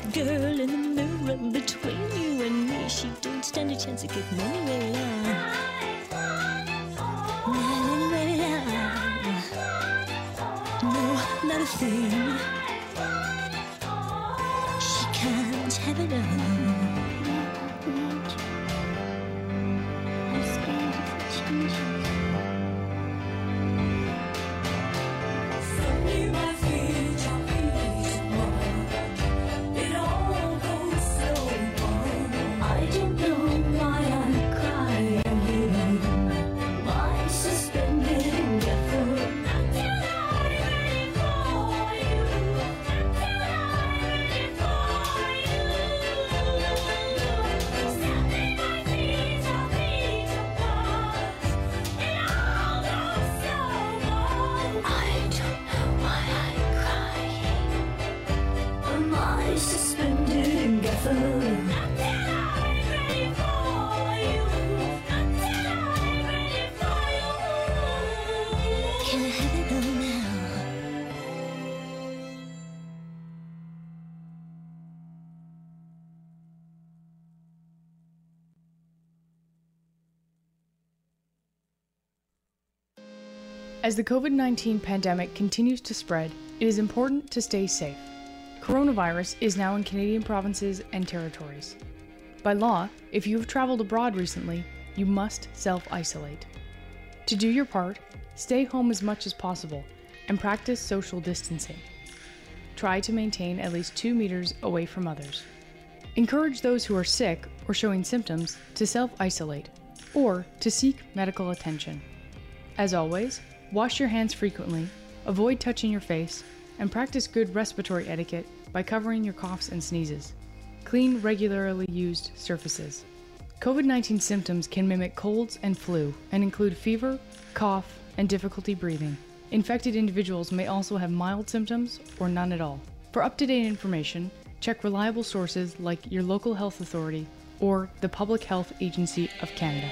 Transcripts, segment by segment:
girl in the mirror between you and me. She don't stand a chance of getting anywhere. No, not a thing. She can't have it all. I'm scared of the changes. Send me my future, please. It all goes so wrong. I don't know why I cry again. My suspended effort. Until I'm ready for you. Until I'm ready for you. Sending my future, please. It all goes so wrong. I don't know why I'm crying. My suspended effort. Until I'm ready for you. Until I'm ready for you. Can I have it all now? As the COVID-19 pandemic continues to spread, it is important to stay safe. Coronavirus is now in Canadian provinces and territories. By law, if you have traveled abroad recently, you must self-isolate. To do your part, stay home as much as possible and practice social distancing. Try to maintain at least 2 meters away from others. Encourage those who are sick or showing symptoms to self-isolate or to seek medical attention. As always, wash your hands frequently, avoid touching your face, and practice good respiratory etiquette by covering your coughs and sneezes. Clean regularly used surfaces. COVID-19 symptoms can mimic colds and flu and include fever, cough, and difficulty breathing. Infected individuals may also have mild symptoms or none at all. For up-to-date information, check reliable sources like your local health authority or the Public Health Agency of Canada.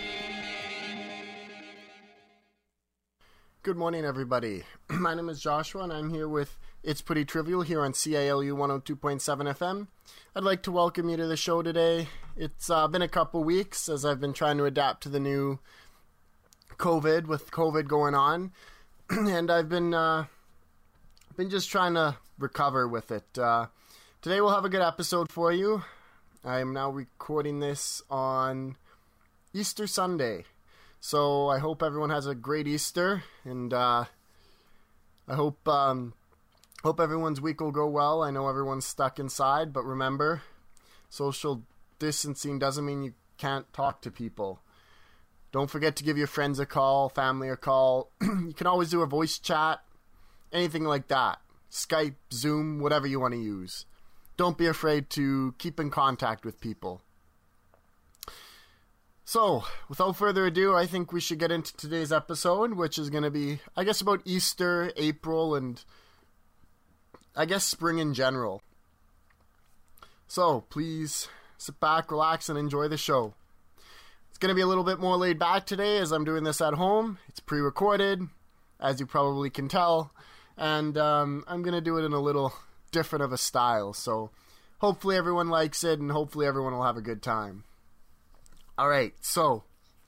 Good morning, everybody. My name is Joshua, and I'm here with It's Pretty Trivial here on CILU 102.7 FM. I'd like to welcome you to the show today. It's been a couple weeks as I've been trying to adapt to the new COVID, with COVID going on, and I've been just trying to recover with it. Today we'll have a good episode for you. I am now recording this on Easter Sunday. So I hope everyone has a great Easter, and I hope everyone's week will go well. I know everyone's stuck inside, but remember, social distancing doesn't mean you can't talk to people. Don't forget to give your friends a call, family a call. You can always do a voice chat, anything like that. Skype, Zoom, whatever you want to use. Don't be afraid to keep in contact with people. So, without further ado, I think we should get into today's episode, which is going to be, I guess, about Easter, April, and I guess spring in general. So, please sit back, relax, and enjoy the show. It's going to be a little bit more laid back today as I'm doing this at home. It's pre-recorded, as you probably can tell, and I'm going to do it in a little different of a style. So, hopefully everyone likes it, and hopefully everyone will have a good time. Alright, so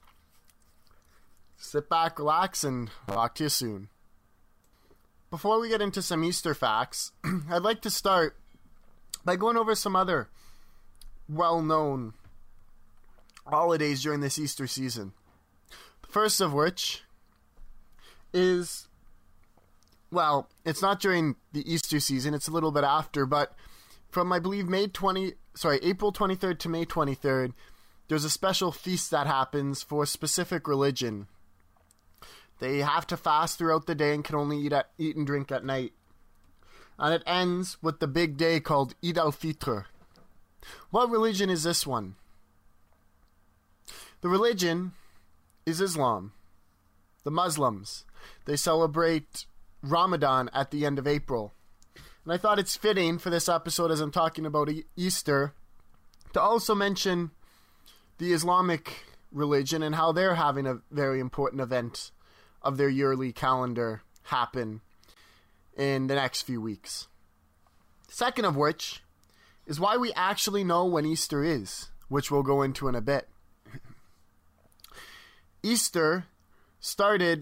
sit back, relax, and talk to you soon. Before we get into some Easter facts, I'd like to start by going over some other well-known holidays during this Easter season. The first of which is, well, it's not during the Easter season, it's a little bit after, but from, I believe, April 23rd to May 23rd, there's a special feast that happens for a specific religion. They have to fast throughout the day and can only eat and drink at night. And it ends with the big day called Eid al-Fitr. What religion is this one? The religion is Islam. The Muslims. They celebrate Ramadan at the end of April. And I thought it's fitting for this episode, as I'm talking about Easter, to also mention the Islamic religion and how they're having a very important event of their yearly calendar happen in the next few weeks. Second of which is why we actually know when Easter is, which we'll go into in a bit. Easter started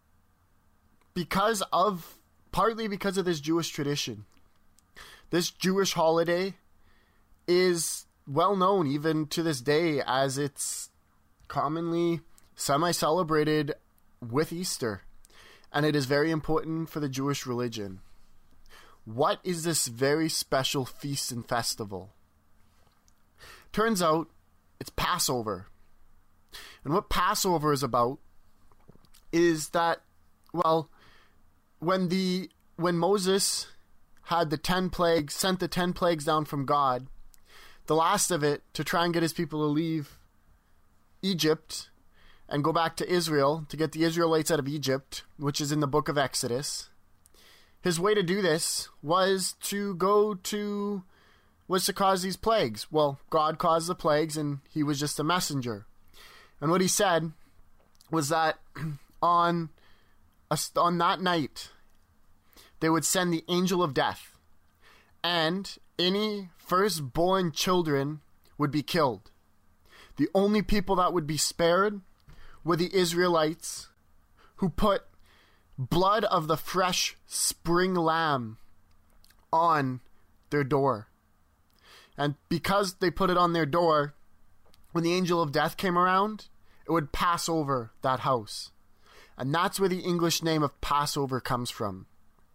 partly because of this Jewish tradition. This Jewish holiday is well known even to this day, as it's commonly semi-celebrated with Easter, and it is very important for the Jewish religion. What is this very special feast and festival? Turns out it's Passover. And what Passover is about is that, well, when Moses had the 10 plagues, sent the 10 plagues down from God, the last of it, to try and get his people to leave Egypt and go back to Israel, to get the Israelites out of Egypt, which is in the book of Exodus, his way to do this was to cause these plagues. Well, God caused the plagues, and he was just a messenger. And what he said was that on that night, they would send the angel of death, and any firstborn children would be killed. The only people that would be spared were the Israelites, who put blood of the fresh spring lamb on their door. And because they put it on their door, when the angel of death came around, it would pass over that house. And that's where the English name of Passover comes from.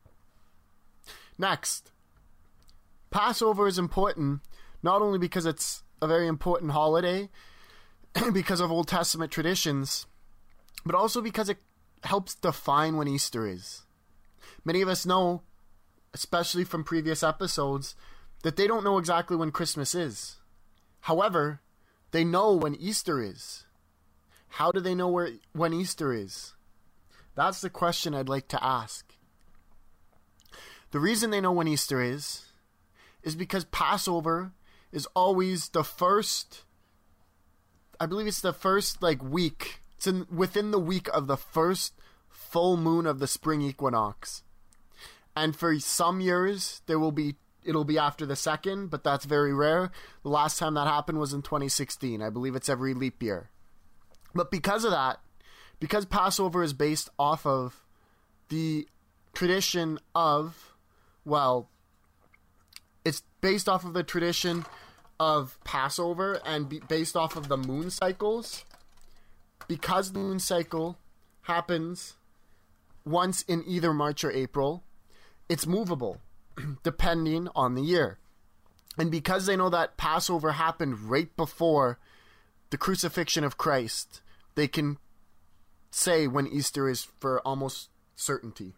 Next, Passover is important not only because it's a very important holiday, because of Old Testament traditions, but also because it helps define when Easter is. Many of us know, especially from previous episodes, that they don't know exactly when Christmas is. However, they know when Easter is. How do they know when Easter is? That's the question I'd like to ask. The reason they know when Easter is because Passover is always the first, I believe it's the first week. It's within the week of the first full moon of the spring equinox. And for some years, it'll be after the second, but that's very rare. The last time that happened was in 2016. I believe it's every leap year. But because of that, because Passover is based off of the tradition of, well, it's based off of the tradition of Passover and based off of the moon cycles. Because the moon cycle happens once in either March or April, it's movable depending on the year. And because they know that Passover happened right before the crucifixion of Christ, they can say when Easter is for almost certainty.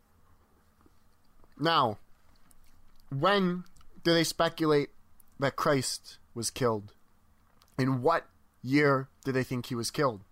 Now, when do they speculate that Christ was killed? In what year do they think he was killed?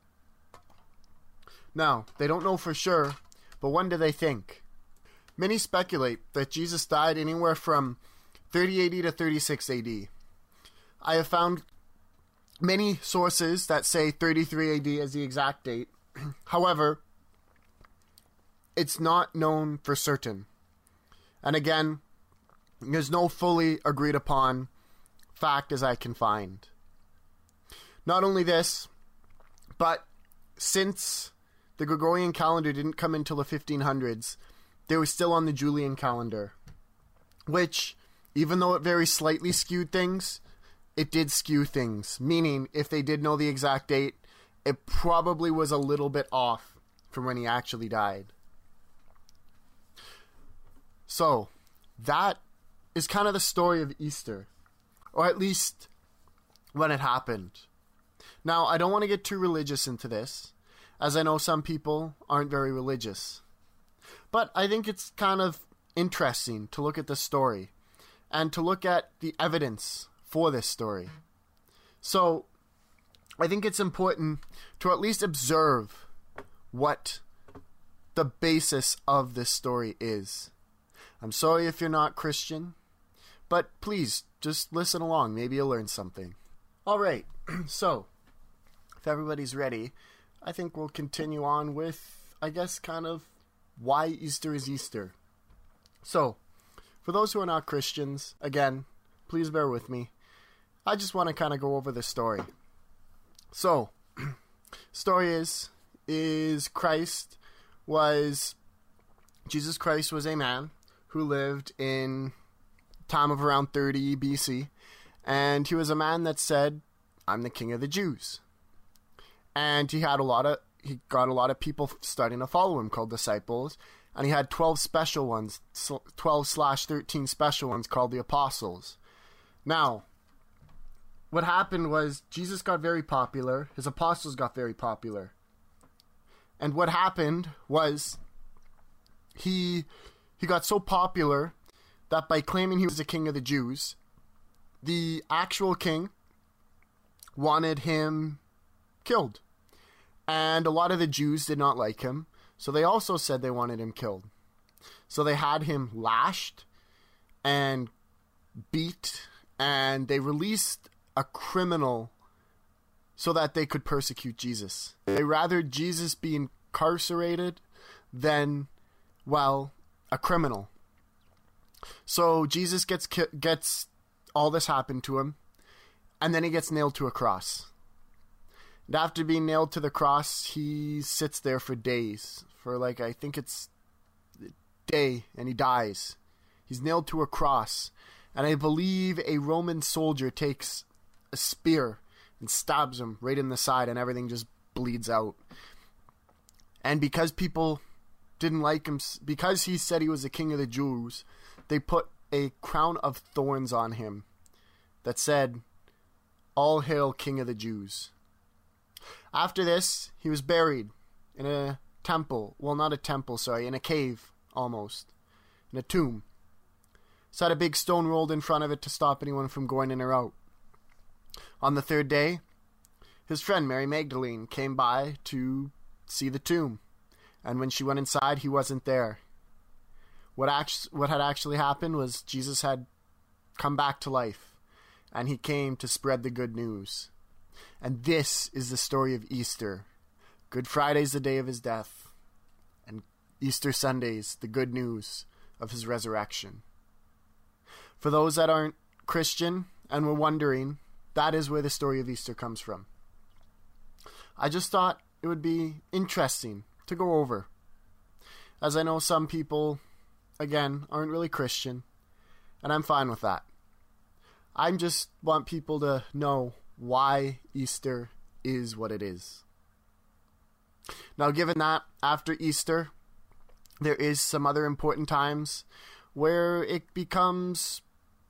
Now, they don't know for sure, but when do they think? Many speculate that Jesus died anywhere from 30 AD to 36 AD. I have found many sources that say 33 AD as the exact date. However, it's not known for certain. And again, there's no fully agreed upon fact as I can find. Not only this, but since the Gregorian calendar didn't come until the 1500s, they were still on the Julian calendar, which, even though it very slightly skewed things, it did skew things, meaning if they did know the exact date, it probably was a little bit off from when he actually died. So, that is kind of the story of Easter, or at least when it happened. Now, I don't want to get too religious into this, as I know some people aren't very religious. But I think it's kind of interesting to look at the story and to look at the evidence for this story. So, I think it's important to at least observe what the basis of this story is. I'm sorry if you're not Christian, but please, just listen along. Maybe you'll learn something. Alright, so, if everybody's ready, I think we'll continue on with, I guess, kind of why Easter is Easter. So, for those who are not Christians, again, please bear with me. I just want to kind of go over the story. So, story is Jesus Christ was a man who lived in time of around 30 BC, and he was a man that said, I'm the king of the Jews. And he got a lot of people starting to follow him called disciples, and he had 12 special ones, 12/13 special ones called the apostles. Now, what happened was Jesus got very popular, his apostles got very popular. And what happened was he got so popular that by claiming he was the king of the Jews, the actual king wanted him killed. And a lot of the Jews did not like him, so they also said they wanted him killed. So they had him lashed and beat, and they released a criminal so that they could persecute Jesus. They rather Jesus be incarcerated than, well, a criminal. So Jesus gets all this happen to him, and then he gets nailed to a cross. And after being nailed to the cross, he sits there for days, for like, I think it's a day, and he dies. He's nailed to a cross, and I believe a Roman soldier takes a spear and stabs him right in the side, and everything just bleeds out. And because people didn't like him, because he said he was the king of the Jews, they put a crown of thorns on him that said, "All hail King of the Jews." After this, he was buried in a temple. Well, not a temple, sorry, in a cave, almost. In a tomb. It's had a big stone rolled in front of it to stop anyone from going in or out. On the third day, his friend Mary Magdalene came by to see the tomb. And when she went inside, he wasn't there. What had actually happened was Jesus had come back to life. And he came to spread the good news. And this is the story of Easter. Good Friday's the day of his death. And Easter Sunday's the good news of his resurrection. For those that aren't Christian and were wondering, that is where the story of Easter comes from. I just thought it would be interesting to go over. As I know some people, again, aren't really Christian. And I'm fine with that. I just want people to know why Easter is what it is. Now, given that after Easter, there is some other important times where it becomes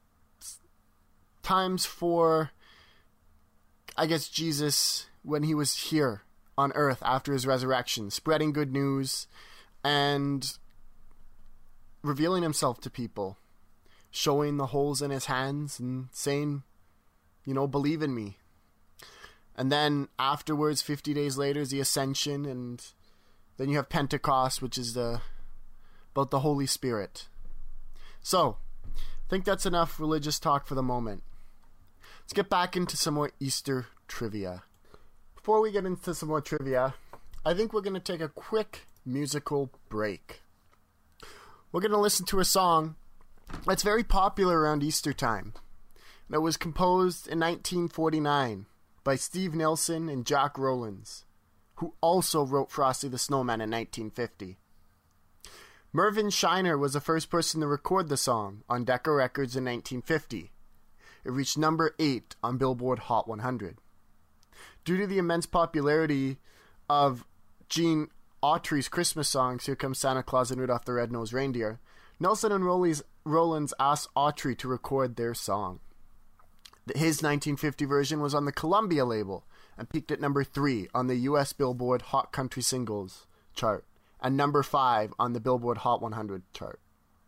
times for, I guess, Jesus when he was here on earth after his resurrection, spreading good news and revealing himself to people, showing the holes in his hands and saying, believe in me. And then afterwards, 50 days later, is the Ascension, and then you have Pentecost, which is about the Holy Spirit. So, I think that's enough religious talk for the moment. Let's get back into some more Easter trivia. Before we get into some more trivia, I think we're going to take a quick musical break. We're going to listen to a song that's very popular around Easter time. And it was composed in 1949 by Steve Nilsson and Jack Rowlands, who also wrote Frosty the Snowman in 1950. Mervyn Shiner was the first person to record the song on Decca Records in 1950. It reached number 8 on Billboard Hot 100. Due to the immense popularity of Gene Autry's Christmas songs, Here Comes Santa Claus and Rudolph the Red-Nosed Reindeer, Nilsson and Rowlands asked Autry to record their song. His 1950 version was on the Columbia label and peaked at number 3 on the US Billboard Hot Country Singles chart and number 5 on the Billboard Hot 100 chart.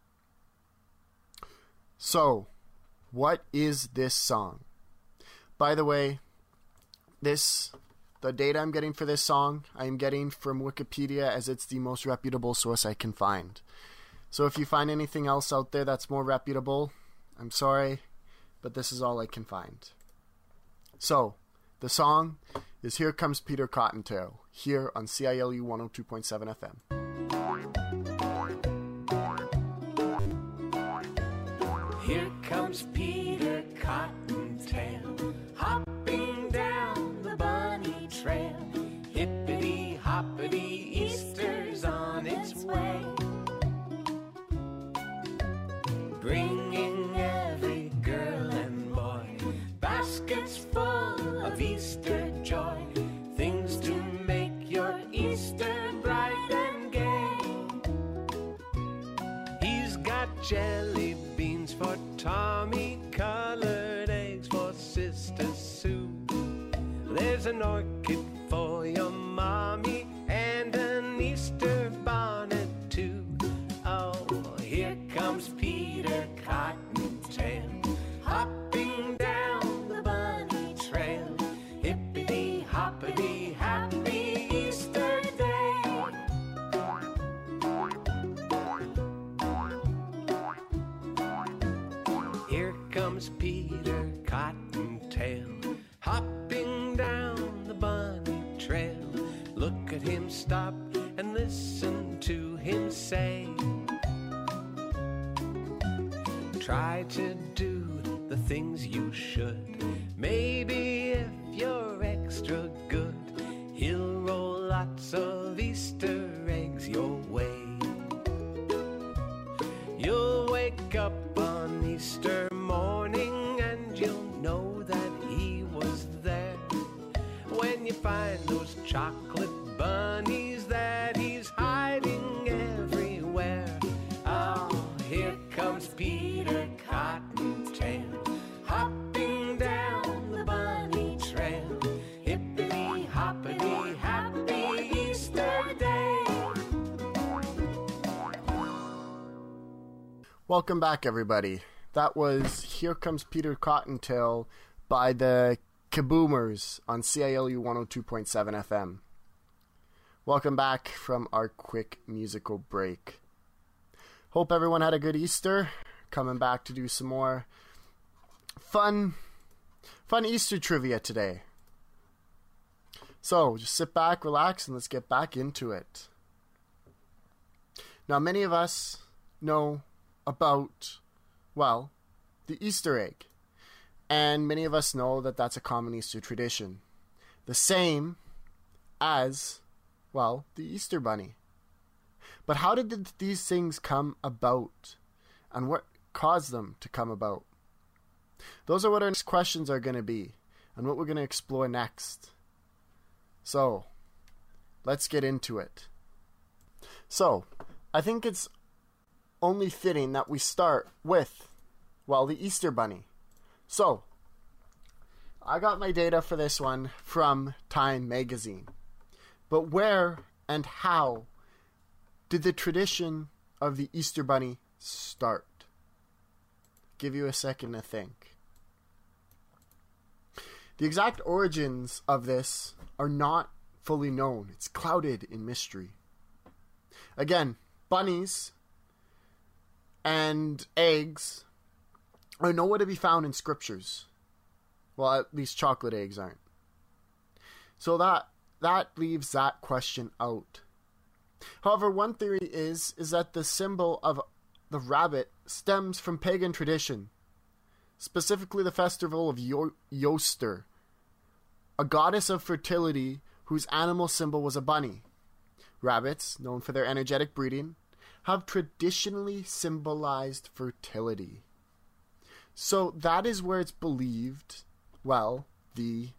So, what is this song? By the way, the data I'm getting for this song, I am getting from Wikipedia, as it's the most reputable source I can find. So if you find anything else out there that's more reputable, I'm sorry, but this is all I can find. So, the song is Here Comes Peter Cottontail, here on CILU 102.7 FM. Here comes Peter of Easter joy, things to make your Easter bright and gay. He's got jelly beans for Tommy, colored eggs for Sister Sue. There's an orchid for your mommy and an Easter bonnet too. Oh, here comes Peter Cottontail, hopping down the bunny trail. Hippity hoppity, happy Easter day. Here comes Peter Cottontail, hopping down the bunny trail. Look at him stop and listen to him say, try to do the things you should. Maybe if you're extra good, he'll roll lots of Easter eggs your way. You'll wake up on Easter morning and you'll know that he was there. When you find those chocolate bunnies that he's hiding everywhere. Oh, here comes Peter Cottontail, hopping down the bunny trail. Hippity hoppity, happy Easter day. Welcome back, everybody. That was Here Comes Peter Cottontail by the Kaboomers on CILU 102.7 FM. Welcome back from our quick musical break. Hope everyone had a good Easter. Coming back to do some more fun Easter trivia today. So, just sit back, relax, and let's get back into it. Now, many of us know about, well, the Easter egg. And many of us know that that's a common Easter tradition. The same as, well, the Easter Bunny. But how did these things come about? And what caused them to come about? Those are what our next questions are going to be. And what we're going to explore next. So, let's get into it. So, I think it's only fitting that we start with, well, the Easter Bunny. So, I got my data for this one from Time magazine. But where and how did the tradition of the Easter Bunny start? Give you a second to think. The exact origins of this are not fully known. It's clouded in mystery. Again, bunnies and eggs are nowhere to be found in scriptures. Well, at least chocolate eggs aren't. So that leaves that question out. However, one theory is that the symbol of the rabbit stems from pagan tradition, specifically the festival of Easter, a goddess of fertility whose animal symbol was a bunny. Rabbits, known for their energetic breeding, have traditionally symbolized fertility. So that is where it's believed, well, the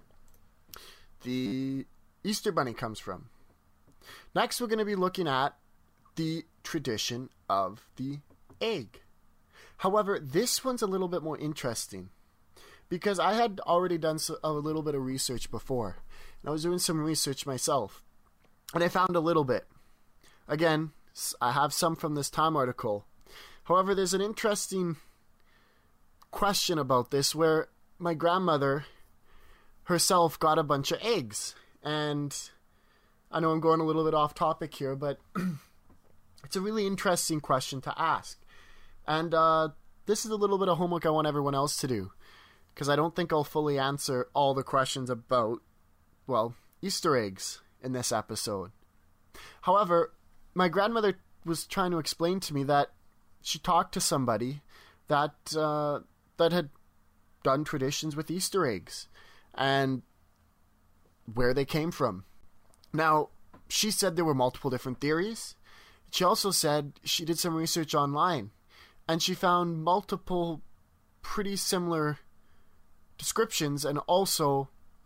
Easter Bunny comes from. Next, we're going to be looking at the tradition of the egg. However, this one's a little bit more interesting because I had already done a little bit of research before. And I was doing some research myself, and I found a little bit. Again, I have some from this Time article. However, there's an interesting question about this where my grandmother herself got a bunch of eggs. And I know I'm going a little bit off topic here, but it's a really interesting question to ask. And this is a little bit of homework I want everyone else to do, because I don't think I'll fully answer all the questions about, well, Easter eggs in this episode. However, my grandmother was trying to explain to me that she talked to somebody that had done traditions with Easter eggs and where they came from. Now, she said there were multiple different theories. She also said she did some research online and she found multiple pretty similar descriptions and also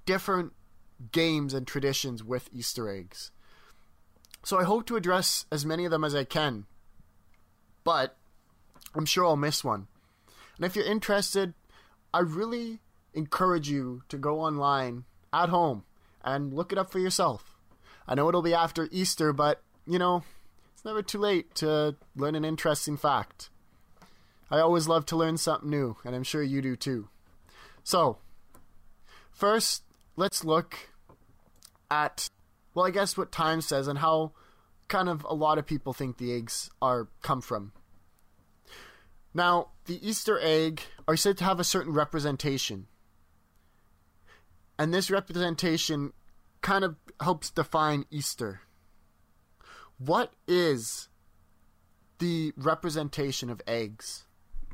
different games and traditions with Easter eggs. So I hope to address as many of them as I can, but I'm sure I'll miss one. And if you're interested, I really encourage you to go online at home and look it up for yourself. I know it'll be after Easter, but, it's never too late to learn an interesting fact. I always love to learn something new, and I'm sure you do too. So, first, let's look at, I guess what time says and how kind of a lot of people think the eggs come from. Now, the Easter egg are said to have a certain representation. And this representation kind of helps define Easter. What is the representation of eggs?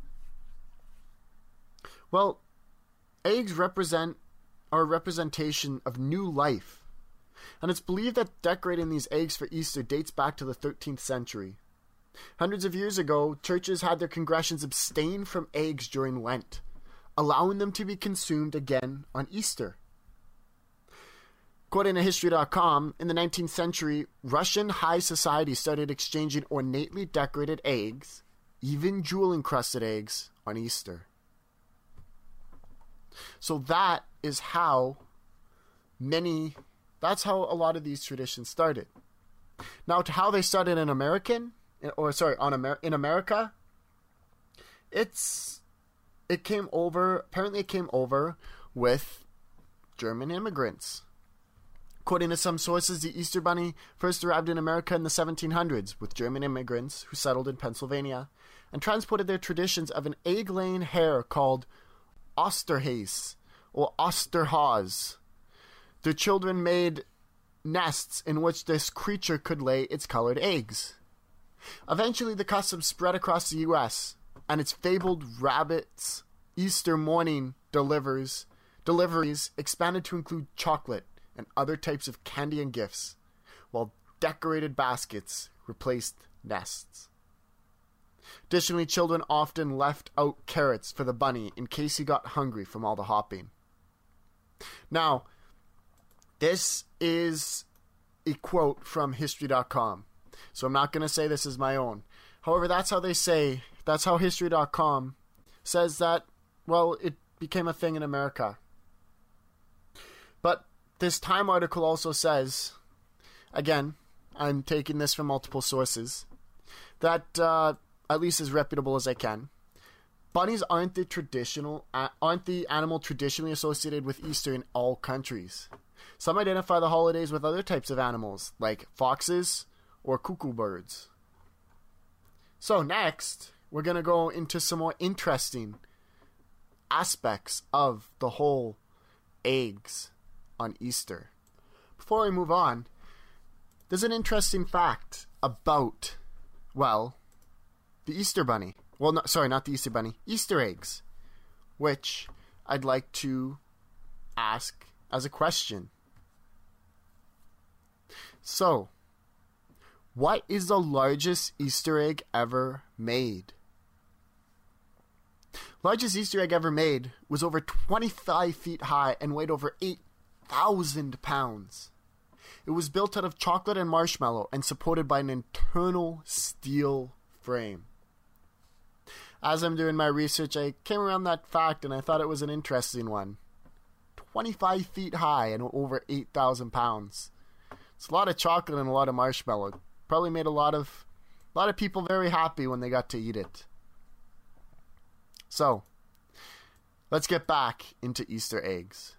Well, eggs represent a representation of new life. And it's believed that decorating these eggs for Easter dates back to the 13th century. Hundreds of years ago, churches had their congregations abstain from eggs during Lent, allowing them to be consumed again on Easter. According to History.com, in the 19th century, Russian high society started exchanging ornately decorated eggs, even jewel-encrusted eggs, on Easter. So that is how that's how a lot of these traditions started. Now, to how they started in America, it came over with German immigrants. According to some sources, the Easter Bunny first arrived in America in the 1700s with German immigrants who settled in Pennsylvania and transported their traditions of an egg-laying hare called Osterhase or Osterhase. Their children made nests in which this creature could lay its colored eggs. Eventually, the custom spread across the U.S., and its fabled rabbit's Easter morning deliveries expanded to include chocolate and other types of candy and gifts, while decorated baskets replaced nests. Additionally, children often left out carrots for the bunny in case he got hungry from all the hopping. Now, this is a quote from History.com, so I'm not going to say this is my own. However, that's how History.com says that, it became a thing in America. But this Time article also says, again, I'm taking this from multiple sources, that, at least as reputable as I can, bunnies aren't the animal traditionally associated with Easter in all countries. Some identify the holidays with other types of animals, like foxes or cuckoo birds. So next, we're going to go into some more interesting aspects of the whole eggs on Easter. Before we move on, there's an interesting fact about, the Easter Bunny. Well, not the Easter Bunny. Easter eggs, which I'd like to ask as a question. So, what is the largest Easter egg ever made? Largest Easter egg ever made was over 25 feet high and weighed over 8,000 pounds. It was built out of chocolate and marshmallow and supported by an internal steel frame. As I'm doing my research, I came around that fact and I thought it was an interesting one. 25 feet high and over 8,000 pounds. It's a lot of chocolate and a lot of marshmallow. Probably made a lot of people very happy when they got to eat it. So, let's get back into Easter eggs.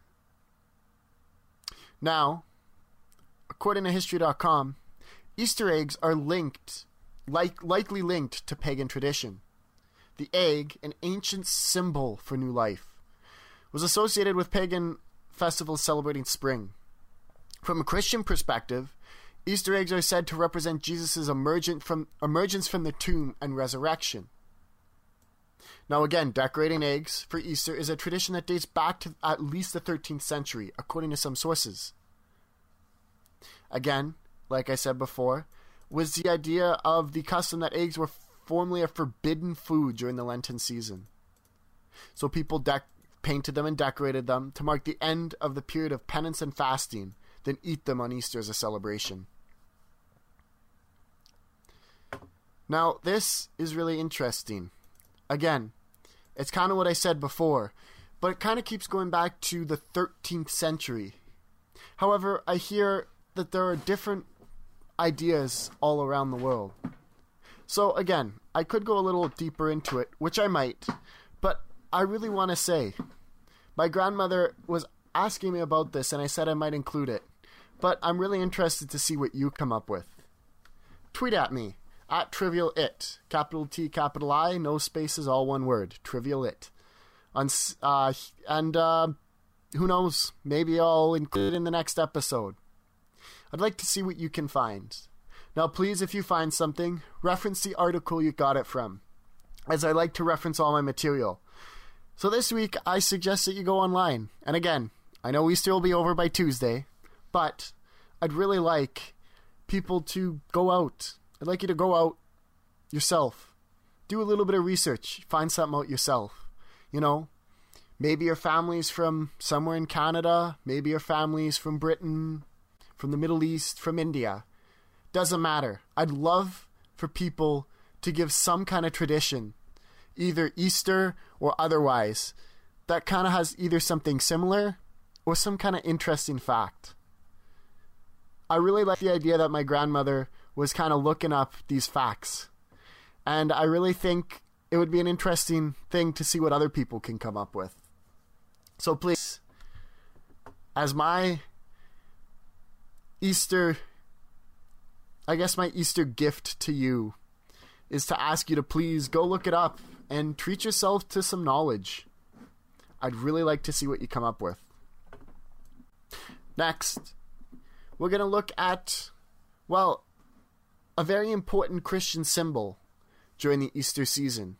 Now, according to History.com, Easter eggs are likely linked to pagan tradition. The egg, an ancient symbol for new life, was associated with pagan festivals celebrating spring. From a Christian perspective, Easter eggs are said to represent Jesus' emergence from the tomb and resurrection. Now again, decorating eggs for Easter is a tradition that dates back to at least the 13th century, according to some sources. Again, like I said before, was the idea of the custom that eggs were formerly a forbidden food during the Lenten season. So people painted them and decorated them to mark the end of the period of penance and fasting, then eat them on Easter as a celebration. Now, this is really interesting. Again, it's kind of what I said before, but it kind of keeps going back to the 13th century. However, I hear that there are different ideas all around the world. So again, I could go a little deeper into it, which I might, but I really want to say, my grandmother was asking me about this and I said I might include it, but I'm really interested to see what you come up with. Tweet at me, @TrivialIt, capital T, capital I, no spaces, all one word, TrivialIt. Who knows, maybe I'll include it in the next episode. I'd like to see what you can find. Now please, if you find something, reference the article you got it from, as I like to reference all my material. So this week, I suggest that you go online. And again, I know Easter will be over by Tuesday, but I'd really like people to go out. I'd like you to go out yourself. Do a little bit of research. Find something out yourself. You know, maybe your family's from somewhere in Canada. Maybe your family's from Britain, from the Middle East, from India. Doesn't matter. I'd love for people to give some kind of tradition, either Easter or otherwise, that kind of has either something similar or some kind of interesting fact. I really like the idea that my grandmother was kind of looking up these facts. And I really think it would be an interesting thing to see what other people can come up with. So please, as my Easter gift to you is to ask you to please go look it up and treat yourself to some knowledge. I'd really like to see what you come up with. Next, we're going to look at, well, a very important Christian symbol during the Easter season.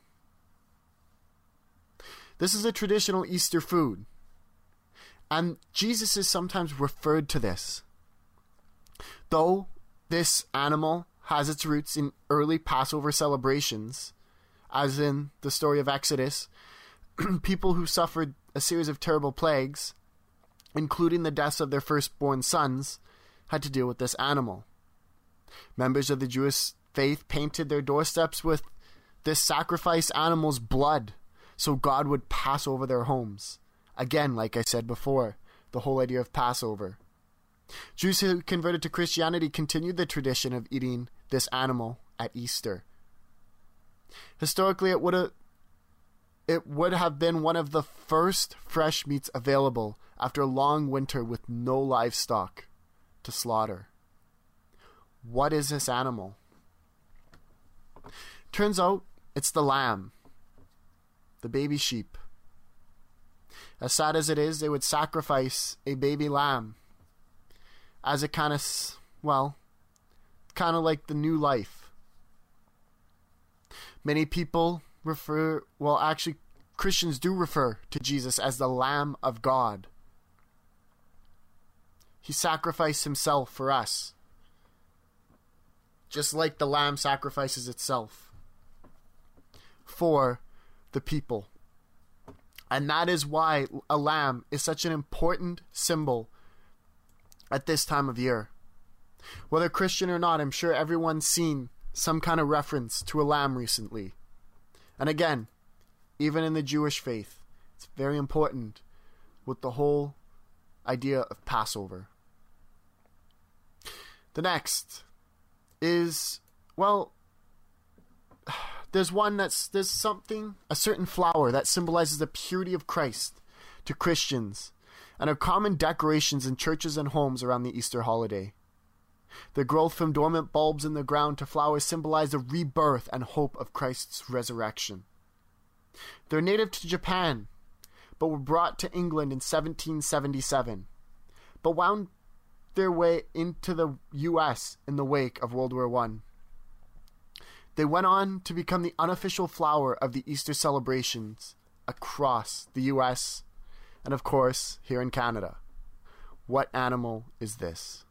This is a traditional Easter food, and Jesus is sometimes referred to this. Though this animal has its roots in early Passover celebrations, as in the story of Exodus, people who suffered a series of terrible plagues, including the deaths of their firstborn sons, had to deal with this animal. Members of the Jewish faith painted their doorsteps with this sacrificed animal's blood, so God would pass over their homes. Again, like I said before, the whole idea of Passover. Jews who converted to Christianity continued the tradition of eating this animal at Easter. Historically, it would have been one of the first fresh meats available after a long winter with no livestock to slaughter. What is this animal? Turns out it's the lamb, the baby sheep. As sad as it is, they would sacrifice a baby lamb as a kind of like the new life. Many people Christians do refer to Jesus as the Lamb of God. He sacrificed himself for us, just like the lamb sacrifices itself for the people. And that is why a lamb is such an important symbol at this time of year. Whether Christian or not, I'm sure everyone's seen some kind of reference to a lamb recently. And again, even in the Jewish faith, it's very important with the whole idea of Passover. The next is, there's a certain flower that symbolizes the purity of Christ to Christians and are common decorations in churches and homes around the Easter holiday. The growth from dormant bulbs in the ground to flowers symbolize the rebirth and hope of Christ's resurrection. They're native to Japan, but were brought to England in 1777, but wound their way into the U.S. in the wake of World War I. They went on to become the unofficial flower of the Easter celebrations across the U.S. and, of course, here in Canada. What animal is this?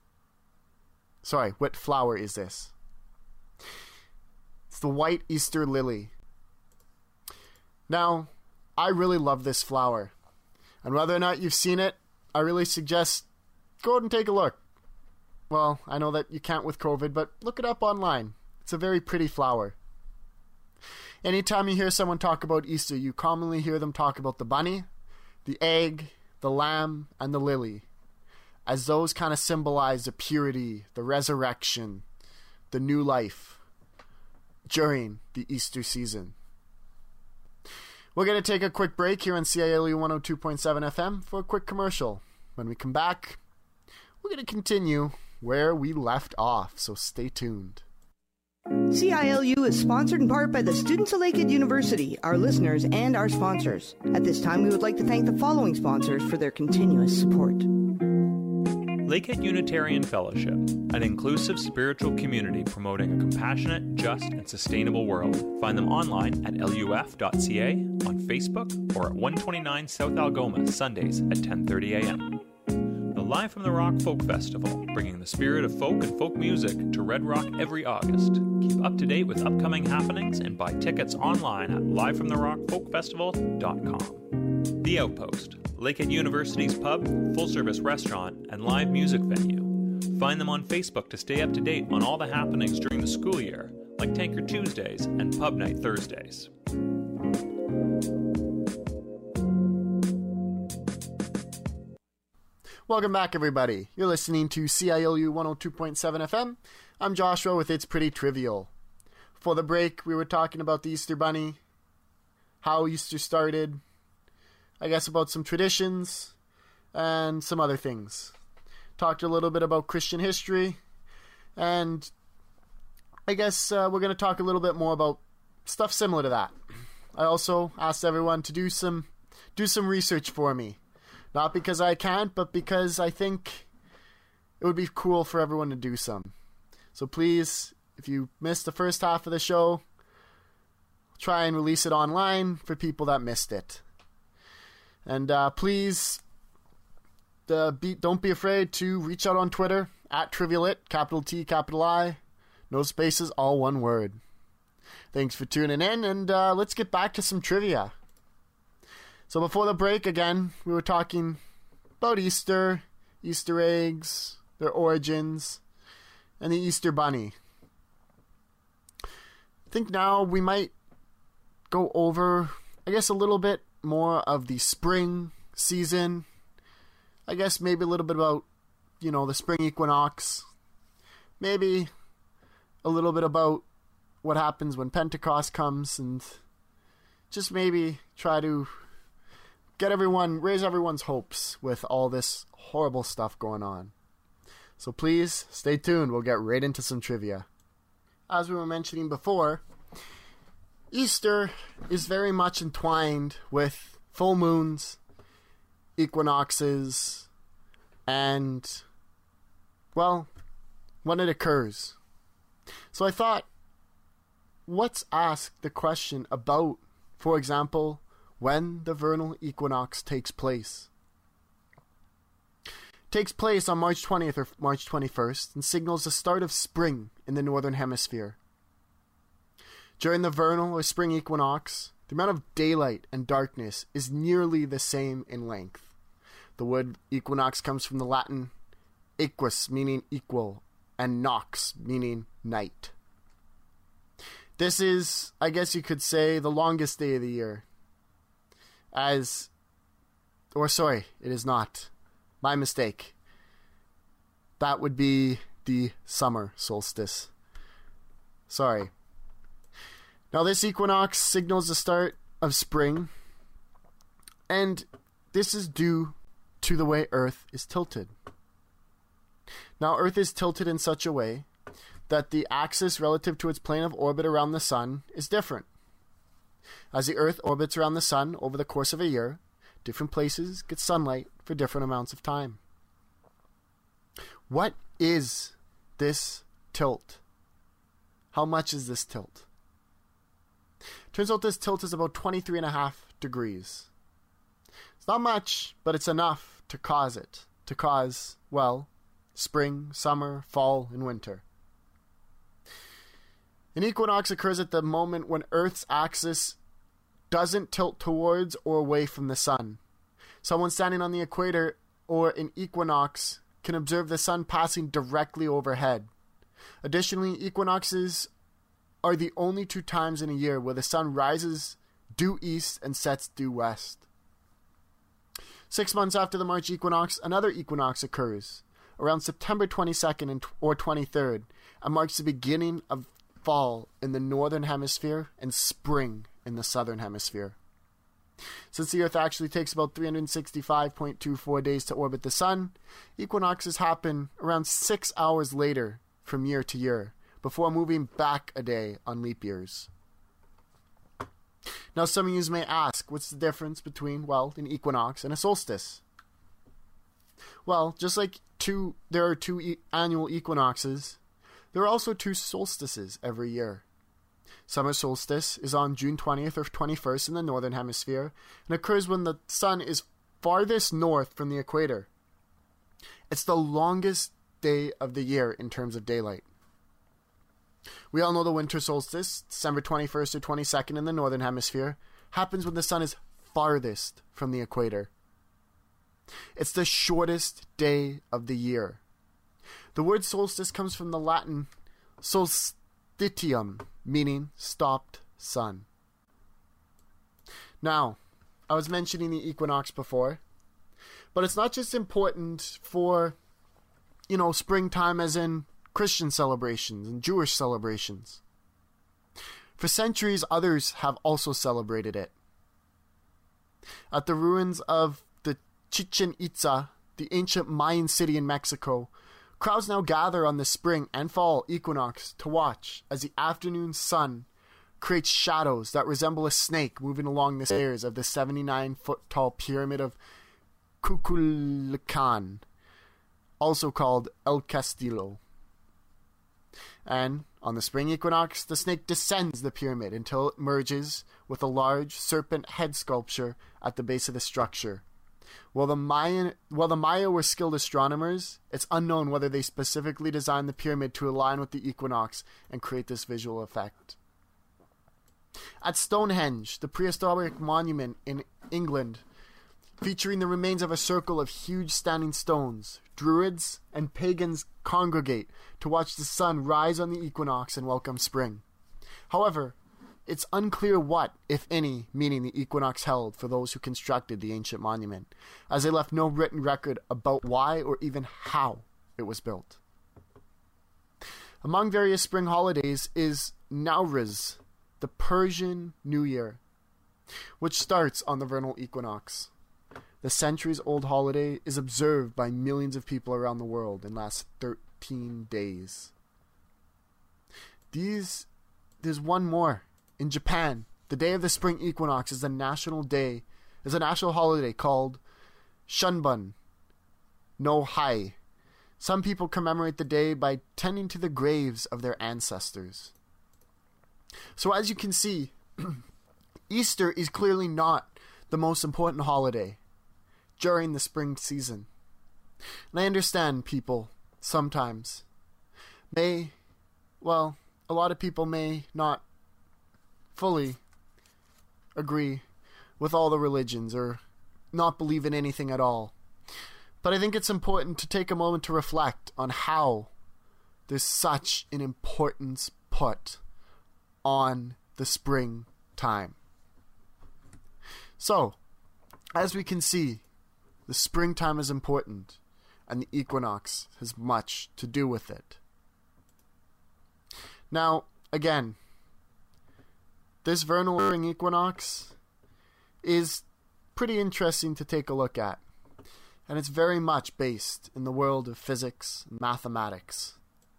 What flower is this? It's the white Easter lily. Now, I really love this flower. And whether or not you've seen it, I really suggest go out and take a look. Well, I know that you can't with COVID, but look it up online. It's a very pretty flower. Anytime you hear someone talk about Easter, you commonly hear them talk about the bunny, the egg, the lamb, and the lily, as those kind of symbolize the purity, the resurrection, the new life during the Easter season. We're going to take a quick break here on CILU 102.7 FM for a quick commercial. When we come back, we're going to continue where we left off, so stay tuned. CILU is sponsored in part by the students of Lakehead University, our listeners, and our sponsors. At this time, we would like to thank the following sponsors for their continuous support. Lakehead Unitarian Fellowship, an inclusive spiritual community promoting a compassionate, just, and sustainable world. Find them online at luf.ca, on Facebook, or at 129 South Algoma, Sundays at 10:30 a.m. The Live from the Rock Folk Festival, bringing the spirit of folk and folk music to Red Rock every August. Keep up to date with upcoming happenings and buy tickets online at livefromtherockfolkfestival.com. The Outpost, Lakehead University's pub, full-service restaurant, and live music venue. Find them on Facebook to stay up to date on all the happenings during the school year, like Tanker Tuesdays and Pub Night Thursdays. Welcome back, everybody. You're listening to CILU 102.7 FM. I'm Joshua with It's Pretty Trivial. For the break, we were talking about the Easter Bunny, how Easter started, I guess about some traditions, and some other things. Talked a little bit about Christian history, and I guess we're going to talk a little bit more about stuff similar to that. I also asked everyone to do some research for me. Not because I can't, but because I think it would be cool for everyone to do some. So please, if you missed the first half of the show, try and release it online for people that missed it. And please, don't be afraid to reach out on Twitter, @TrivialIt, capital T, capital I, no spaces, all one word. Thanks for tuning in, and let's get back to some trivia. So before the break, again, we were talking about Easter, Easter eggs, their origins, and the Easter Bunny. I think now we might go over, I guess, a little bit more of the spring season. I guess maybe a little bit about, the spring equinox. Maybe a little bit about what happens when Pentecost comes, and just maybe try to raise everyone's hopes with all this horrible stuff going on. So please, stay tuned. We'll get right into some trivia. As we were mentioning before, Easter is very much entwined with full moons, equinoxes, and, well, when it occurs. So I thought, let's ask the question about, for example, when the vernal equinox takes place. Takes place on March 20th or March 21st and signals the start of spring in the northern hemisphere. During the vernal or spring equinox, the amount of daylight and darkness is nearly the same in length. The word equinox comes from the Latin equus, meaning equal, and nox, meaning night. This is, I guess you could say, the longest day of the year. It is not. My mistake. That would be the summer solstice. Sorry. Now this equinox signals the start of spring, and this is due to the way Earth is tilted. Now Earth is tilted in such a way that the axis relative to its plane of orbit around the sun is different. As the Earth orbits around the sun over the course of a year, different places get sunlight for different amounts of time. What is this tilt? How much is this tilt? Turns out this tilt is about 23.5 degrees. It's not much, but it's enough to cause it. To cause, well, spring, summer, fall, and winter. An equinox occurs at the moment when Earth's axis doesn't tilt towards or away from the sun. Someone standing on the equator or an equinox can observe the sun passing directly overhead. Additionally, equinoxes are the only 2 times in a year where the sun rises due east and sets due west. 6 months after the March equinox, another equinox occurs around September 22nd or 23rd and marks the beginning of fall in the northern hemisphere and spring in the southern hemisphere. Since the Earth actually takes about 365.24 days to orbit the sun, equinoxes happen around 6 hours later from year to year, before moving back a day on leap years. Now some of you may ask, what's the difference between, an equinox and a solstice? Well, just like there are 2 annual equinoxes, there are also 2 solstices every year. Summer solstice is on June 20th or 21st in the northern hemisphere and occurs when the sun is farthest north from the equator. It's the longest day of the year in terms of daylight. We all know the winter solstice, December 21st or 22nd in the northern hemisphere, happens when the sun is farthest from the equator. It's the shortest day of the year. The word solstice comes from the Latin solstitium, meaning stopped sun. Now, I was mentioning the equinox before, but it's not just important for, springtime as in Christian celebrations and Jewish celebrations. For centuries, others have also celebrated it. At the ruins of the Chichen Itza, the ancient Mayan city in Mexico, crowds now gather on the spring and fall equinox to watch as the afternoon sun creates shadows that resemble a snake moving along the stairs of the 79-foot-tall pyramid of Kukulkan, also called El Castillo. And on the spring equinox, the snake descends the pyramid until it merges with a large serpent head sculpture at the base of the structure. While the Maya were skilled astronomers, it's unknown whether they specifically designed the pyramid to align with the equinox and create this visual effect. At Stonehenge, the prehistoric monument in England, featuring the remains of a circle of huge standing stones, druids and pagans congregate to watch the sun rise on the equinox and welcome spring. However, it's unclear what, if any, meaning the equinox held for those who constructed the ancient monument, as they left no written record about why or even how it was built. Among various spring holidays is Nowruz, the Persian New Year, which starts on the vernal equinox. The centuries-old holiday is observed by millions of people around the world and lasts 13 days. There's one more. In Japan, the day of the spring equinox is a national holiday called Shunbun no Hai. Some people commemorate the day by tending to the graves of their ancestors. So as you can see, Easter is clearly not the most important holiday during the spring season. And I understand people sometimes a lot of people may not fully agree with all the religions or not believe in anything at all. But I think it's important to take a moment to reflect on how there's such an importance put on the spring time. So, as we can see, the springtime is important, and the equinox has much to do with it. Now, again, this vernal spring equinox is pretty interesting to take a look at, and it's very much based in the world of physics and mathematics.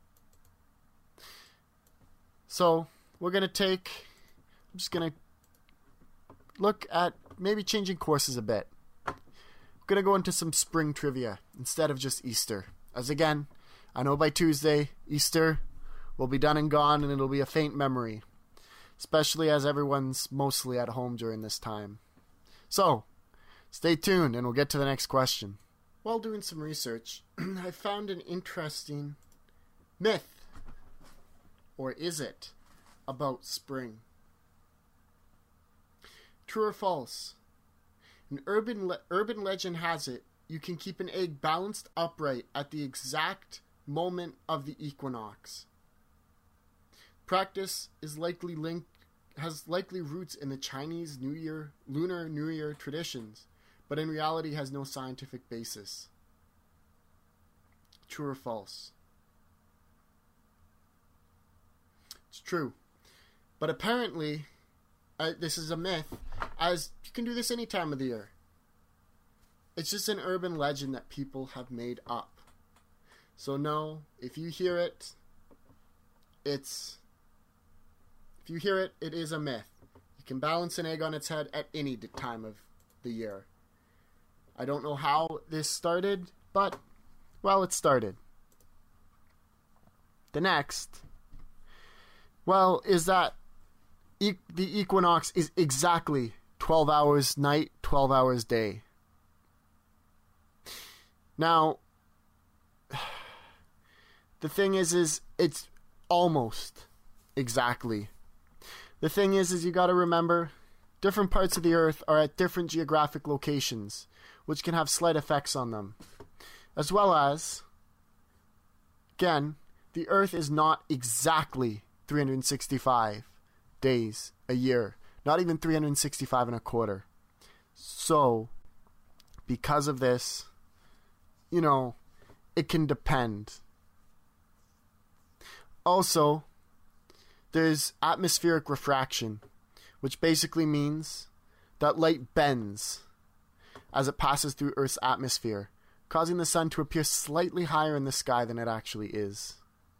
So, I'm just going to look at maybe changing courses a bit. We're going to go into some spring trivia instead of just Easter. As again, I know by Tuesday, Easter will be done and gone, and it'll be a faint memory, especially as everyone's mostly at home during this time. So, stay tuned and we'll get to the next question. While doing some research, I found an interesting myth, or is it, about spring. True or false? An urban legend has it you can keep an egg balanced upright at the exact moment of the equinox. Practice has likely roots in the Chinese Lunar New Year traditions, but in reality has no scientific basis. True or false? It's true. But apparently, this is a myth, as you can do this any time of the year. It's just an urban legend that people have made up. So no, if you hear it, it is a myth. You can balance an egg on its head at any time of the year. I don't know how this started, but, well, it started. The next, well, is that the equinox is exactly 12 hours night, 12 hours day. Now, the thing is it's almost exactly. The thing is you got to remember, different parts of the Earth are at different geographic locations, which can have slight effects on them. As well as, again, the Earth is not exactly 365 days a year. Not even 365 and a quarter. So, because of this, it can depend. Also, there's atmospheric refraction, which basically means that light bends as it passes through Earth's atmosphere, causing the sun to appear slightly higher in the sky than it actually is.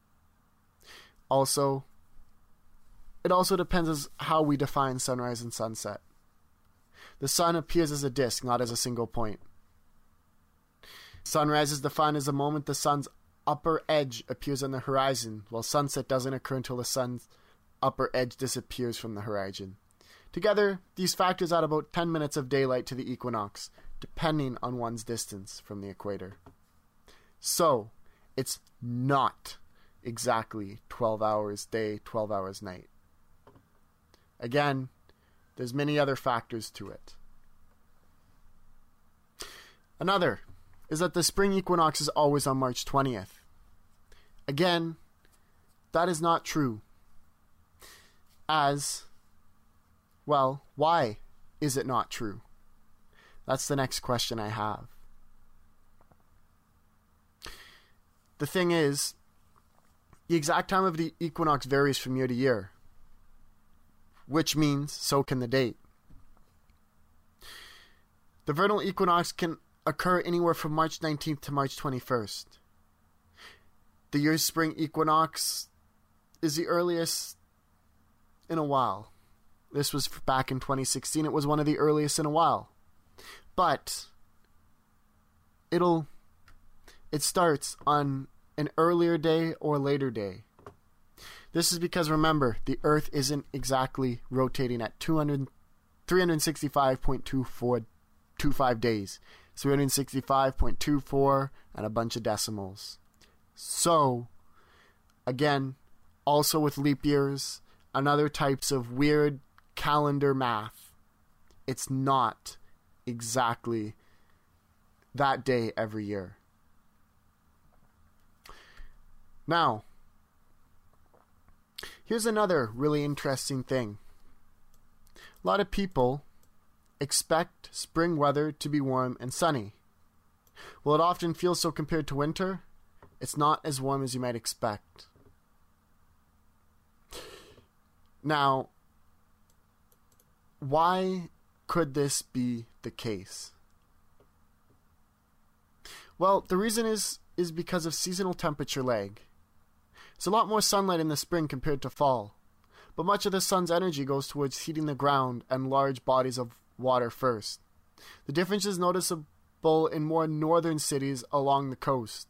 Also, it also depends on how we define sunrise and sunset. The sun appears as a disk, not as a single point. Sunrise is defined as the moment the sun's upper edge appears on the horizon, while sunset doesn't occur until the sun's upper edge disappears from the horizon. Together, these factors add about 10 minutes of daylight to the equinox, depending on one's distance from the equator. So, it's not exactly 12 hours day, 12 hours night. Again, there's many other factors to it. Another is that the spring equinox is always on March 20th. Again, that is not true. Why is it not true? That's the next question I have. The thing is, the exact time of the equinox varies from year to year, which means so can the date. The vernal equinox can occur anywhere from March 19th to March 21st. The year's spring equinox is the earliest in a while. This was back in 2016. It was one of the earliest in a while. But it starts on an earlier day or later day. This is because, remember, the Earth isn't exactly rotating at 365.25 days. 365.24 and a bunch of decimals. So, again, also with leap years and other types of weird calendar math, it's not exactly that day every year. Now, here's another really interesting thing. A lot of people expect spring weather to be warm and sunny. While it often feels so compared to winter, it's not as warm as you might expect. Now, why could this be the case? Well, the reason is because of seasonal temperature lag. There's a lot more sunlight in the spring compared to fall, but much of the sun's energy goes towards heating the ground and large bodies of water first. The difference is noticeable in more northern cities along the coast.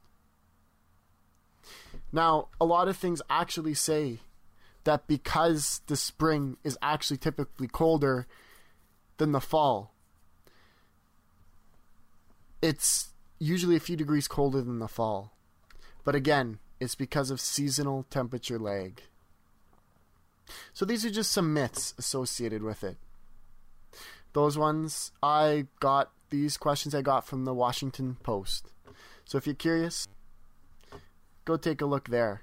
Now, a lot of things actually say that because the spring is actually typically colder than the fall, it's usually a few degrees colder than the fall. But again, it's because of seasonal temperature lag. So these are just some myths associated with it. Those ones, these questions I got from the Washington Post. So if you're curious, go take a look there.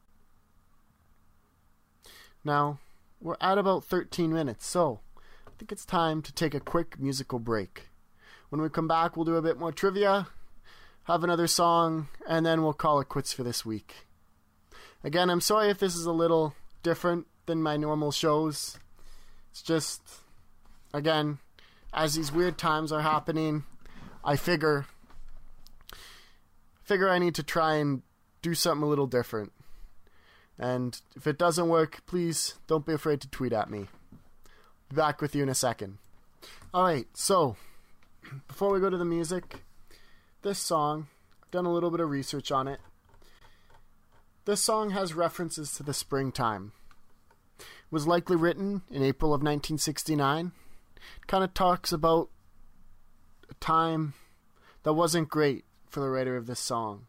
Now, we're at about 13 minutes, so I think it's time to take a quick musical break. When we come back, we'll do a bit more trivia, have another song, and then we'll call it quits for this week. Again, I'm sorry if this is a little different than my normal shows. It's just, again, as these weird times are happening, I figure I need to try and do something a little different. And if it doesn't work, please don't be afraid to tweet at me. Be back with you in a second. Alright, so before we go to the music, this song, I've done a little bit of research on it. This song has references to the springtime. It was likely written in April of 1969. It kind of talks about a time that wasn't great for the writer of this song.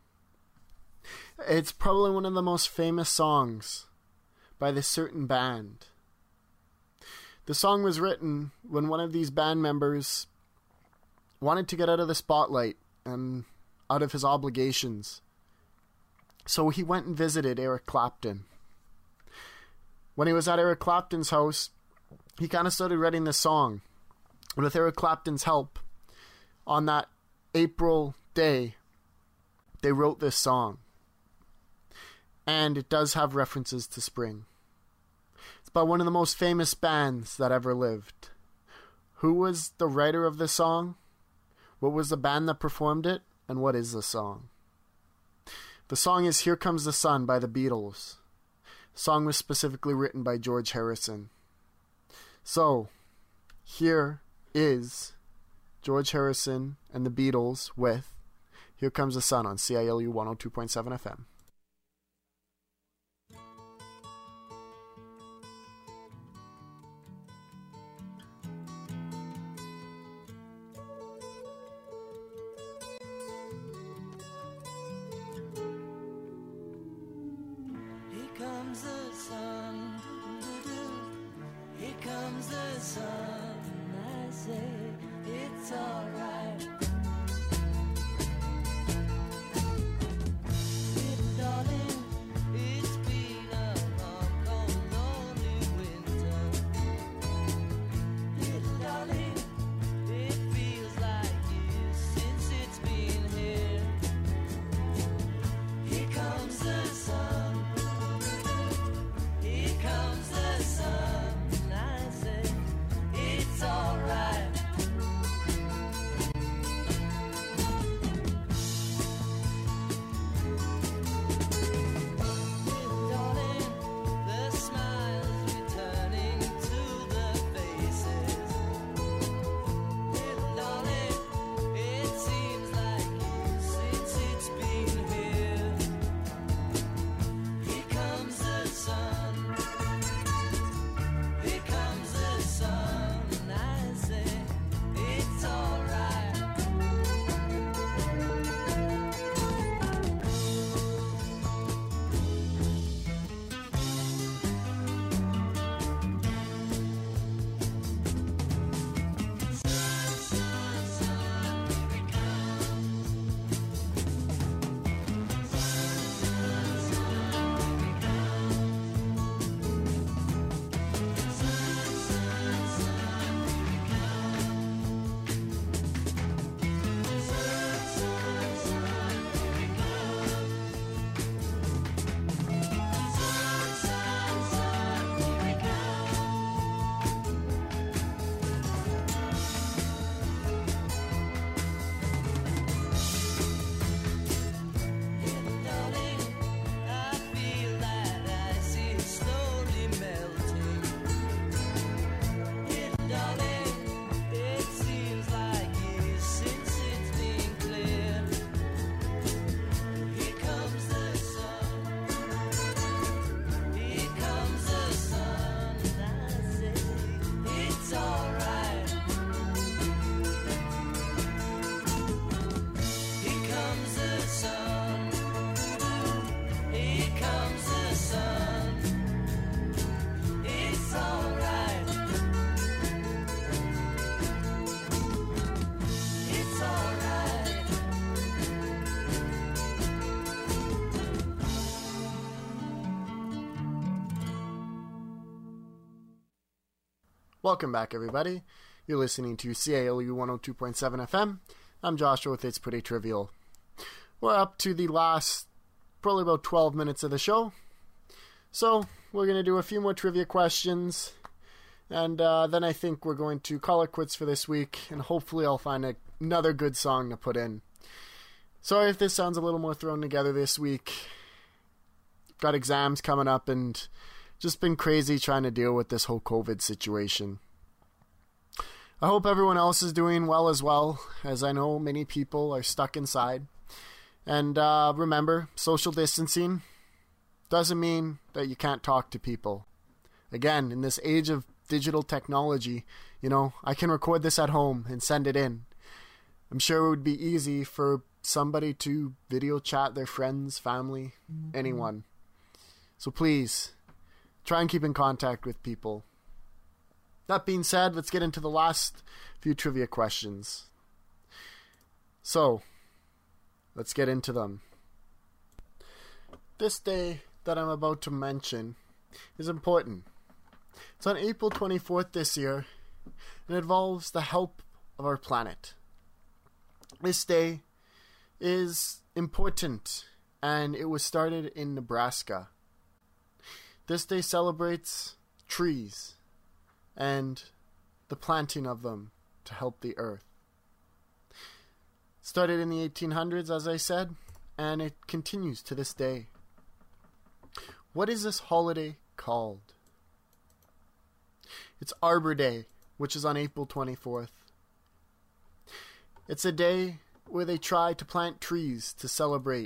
It's probably one of the most famous songs by this certain band. The song was written when one of these band members wanted to get out of the spotlight and out of his obligations. So he went and visited Eric Clapton. When he was at Eric Clapton's house, he kind of started writing this song. And with Eric Clapton's help, on that April day, they wrote this song. And it does have references to spring. It's by one of the most famous bands that ever lived. Who was the writer of this song? What was the band that performed it? And what is the song? The song is Here Comes the Sun by the Beatles. The song was specifically written by George Harrison. So, here is George Harrison and the Beatles with Here Comes the Sun on CILU 102.7 FM. It's alright. Welcome back, everybody. You're listening to CALU 102.7 FM. I'm Joshua with It's Pretty Trivial. We're up to the last, probably about 12 minutes of the show. So, we're going to do a few more trivia questions. And then I think we're going to call it quits for this week. And hopefully I'll find another good song to put in. Sorry if this sounds a little more thrown together this week. Got exams coming up and just been crazy trying to deal with this whole COVID situation. I hope everyone else is doing well, as I know many people are stuck inside. And remember, social distancing doesn't mean that you can't talk to people. Again, in this age of digital technology, I can record this at home and send it in. I'm sure it would be easy for somebody to video chat their friends, family, anyone. So please, try and keep in contact with people. That being said, let's get into the last few trivia questions. So, let's get into them. This day that I'm about to mention is important. It's on April 24th this year, and it involves the help of our planet. This day is important, and it was started in Nebraska. This day celebrates trees and the planting of them to help the earth. Started in the 1800s, as I said, and it continues to this day. What is this holiday called? It's Arbor Day, which is on April 24th. It's a day where they try to plant trees to celebrate,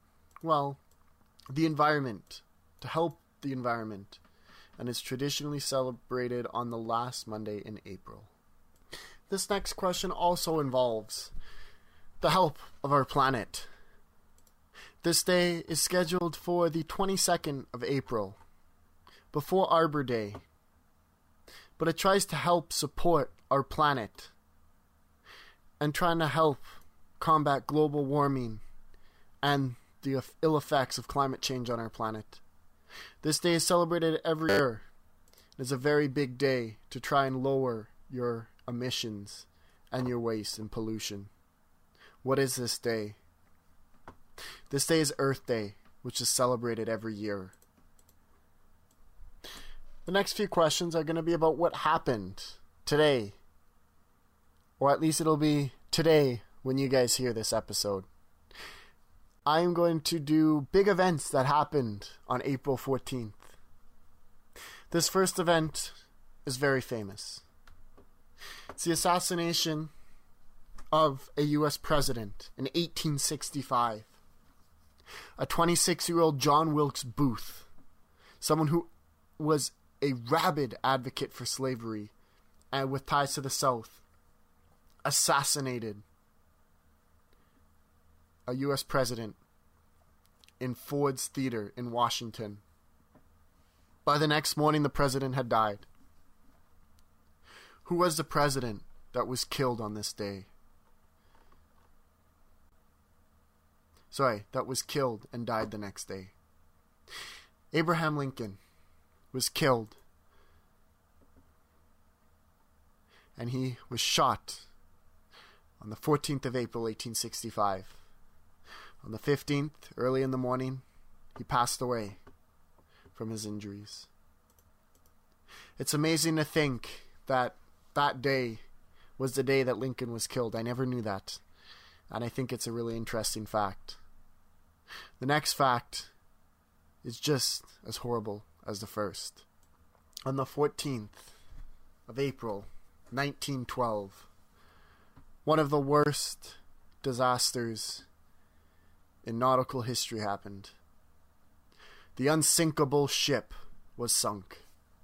the environment, to help the environment, and it's traditionally celebrated on the last Monday in April. This next question also involves the help of our planet. This day is scheduled for the 22nd of April, before Arbor Day, but it tries to help support our planet and trying to help combat global warming and the ill effects of climate change on our planet. This day is celebrated every year. It is a very big day to try and lower your emissions and your waste and pollution. What is this day? This day is Earth Day, which is celebrated every year. The next few questions are going to be about what happened today. Or at least it'll be today when you guys hear this episode. I am going to do big events that happened on April 14th. This first event is very famous. It's the assassination of a U.S. president in 1865. A 26-year-old John Wilkes Booth, someone who was a rabid advocate for slavery and with ties to the South, assassinated a U.S. president in Ford's Theater in Washington. By the next morning, the president had died. Who was the president that was killed on this day? That was killed and died the next day. Abraham Lincoln was killed. And he was shot on the 14th of April, 1865. On the 15th, early in the morning, he passed away from his injuries. It's amazing to think that that day was the day that Lincoln was killed. I never knew that. And I think it's a really interesting fact. The next fact is just as horrible as the first. On the 14th of April, 1912, one of the worst disasters in nautical history happened. The unsinkable ship was sunk.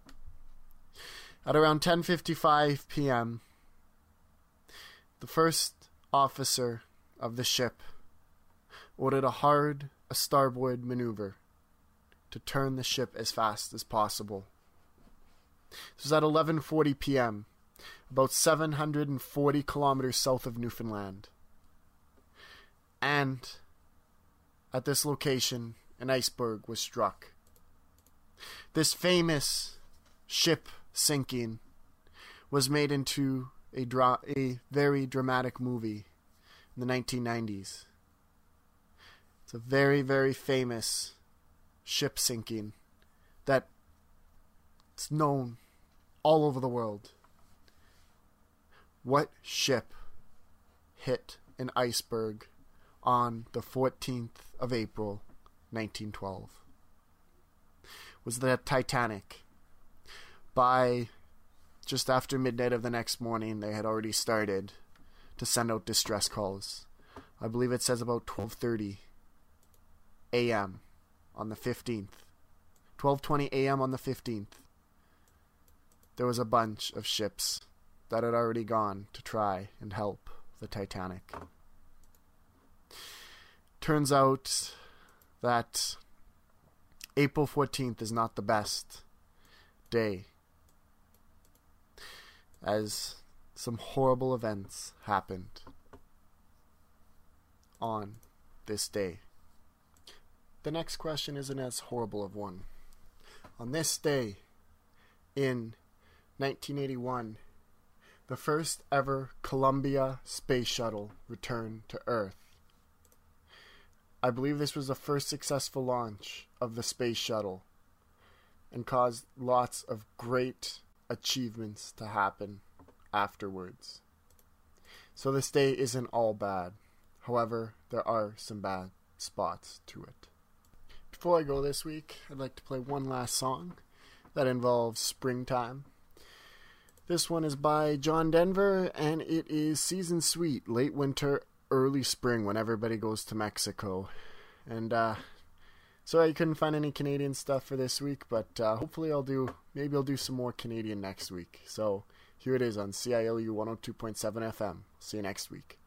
At around 10:55 p.m., the first officer of the ship ordered a starboard maneuver to turn the ship as fast as possible. This was at 11:40 p.m., about 740 kilometers south of Newfoundland. And at this location, an iceberg was struck. This famous ship sinking was made into a very dramatic movie in the 1990s. It's a very, very famous ship sinking that it's known all over the world. What ship hit an iceberg on the 14th of April, 1912? Was the Titanic. By just after midnight of the next morning, they had already started to send out distress calls. I believe it says about 12:30 a.m. on the 15th. 12:20 a.m. on the 15th. There was a bunch of ships that had already gone to try and help the Titanic. Turns out that April 14th is not the best day, as some horrible events happened on this day. The next question isn't as horrible of one. On this day, in 1981, the first ever Columbia space shuttle returned to Earth. I believe this was the first successful launch of the space shuttle and caused lots of great achievements to happen afterwards. So this day isn't all bad. However, there are some bad spots to it. Before I go this week, I'd like to play one last song that involves springtime. This one is by John Denver, and it is Season Sweet, late winter, early spring, when everybody goes to Mexico. And sorry I couldn't find any Canadian stuff for this week, but hopefully I'll do some more Canadian next week. So here it is on CILU 102.7 FM. See you next week.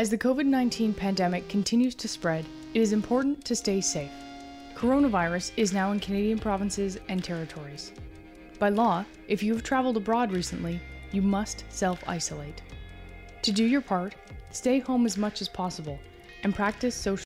As the COVID-19 pandemic continues to spread, it is important to stay safe. Coronavirus is now in Canadian provinces and territories. By law, if you have traveled abroad recently, you must self-isolate. To do your part, stay home as much as possible and practice social